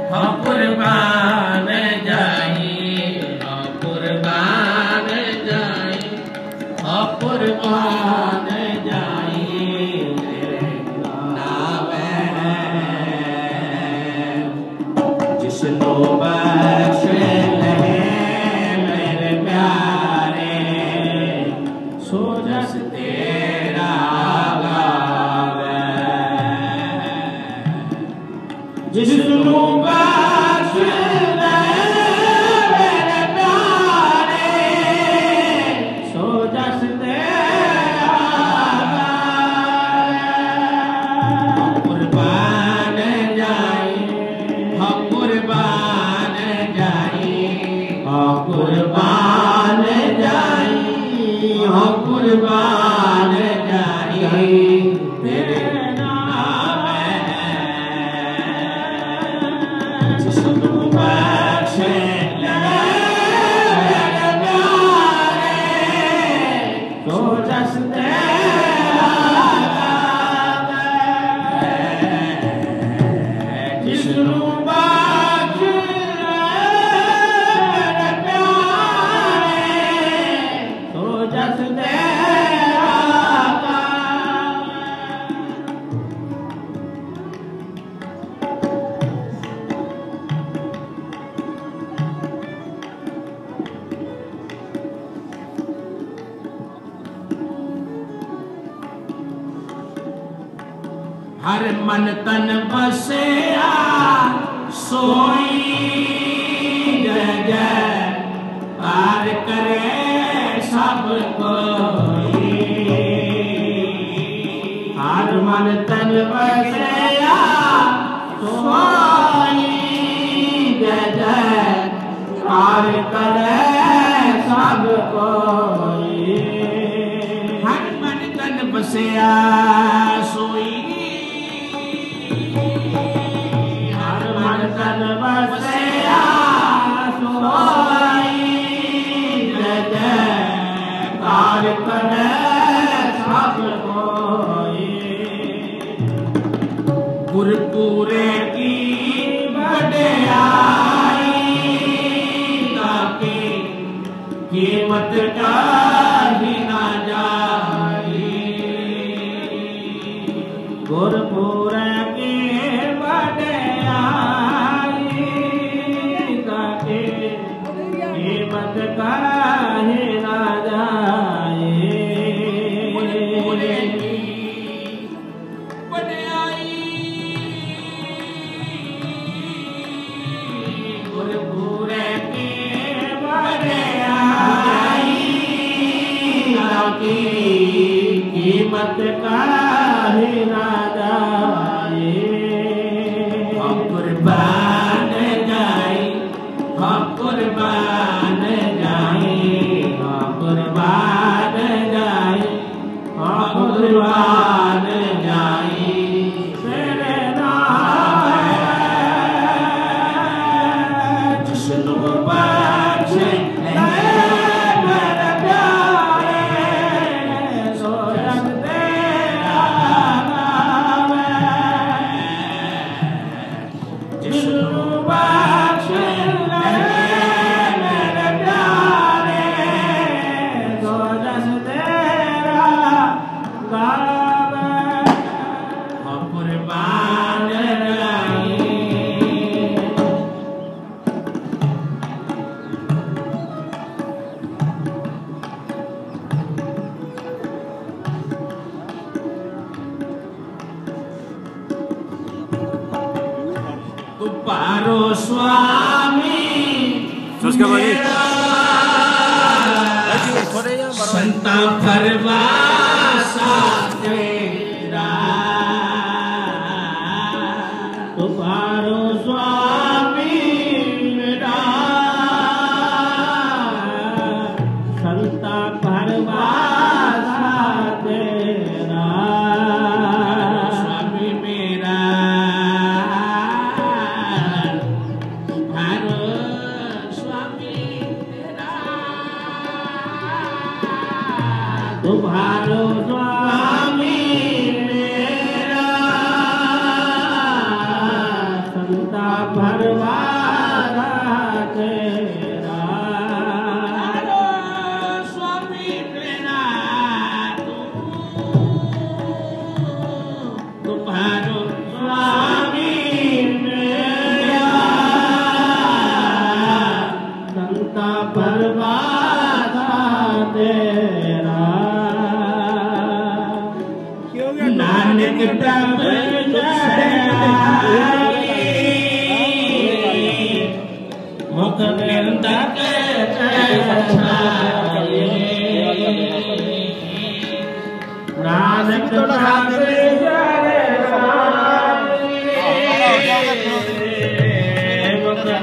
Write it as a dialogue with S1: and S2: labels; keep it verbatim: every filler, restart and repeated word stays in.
S1: हो कुर्बान जाई, हो कुर्बान जाई, हो कुर्बान जाई तेरे नाम जिसनो बख्श ले मेरे प्यारे सो जस तेरा गावे, जिसनो बख्श ले मेरे प्यारे सो जस तेरा गावे। हो कुर्बान जाई, हो कुर्बान जाई, हो कुर्बान जाई, हो कुर्बान जाई तेरे नाम जिसनो बख्श ले मेरे प्यारे सो जस तेरा गावे, जिसनो बख्श ले मेरे प्यारे सो जस तेरा गावे। हर मन तन बसिया सोई जय जय पार करे सब कोई, हर मन तन बसिया सोई जय जय पार करे सब कोई, हर मन तन बसिया सोई, हर मन तन बसिया सोई जय जय कार करे सब कोई, गुरपुरे की वड्याई ताकि कीमत कही ना जाई, गुरपुरे की वड्याई ताकि कीमत कही ना जाए, गुरपुरे की वड्याई, गुरपुरे की वड्याई ताकि कीमत कही ना जाए। हो कुर्बान जाई, हो कुर्बान जाई, हो कुर्बान जाई, हो कुर्बान जाई तेरे नाम जिसनो बख्श ले मेरे प्यारे सो जस तेरा गावे, जिसनो बख्श ले मेरे प्यारे सो जस तेरा गावे। हो कुर्बान जाई, तुपारो स्वामी मेरा संता परवासा तेरा, तुपारो स्वामी मेरा संता परवासा तेरा, स्वामी मेरा तुम्हारो स्वामी मेरा संता भरवा प्रभ मुख निरंतर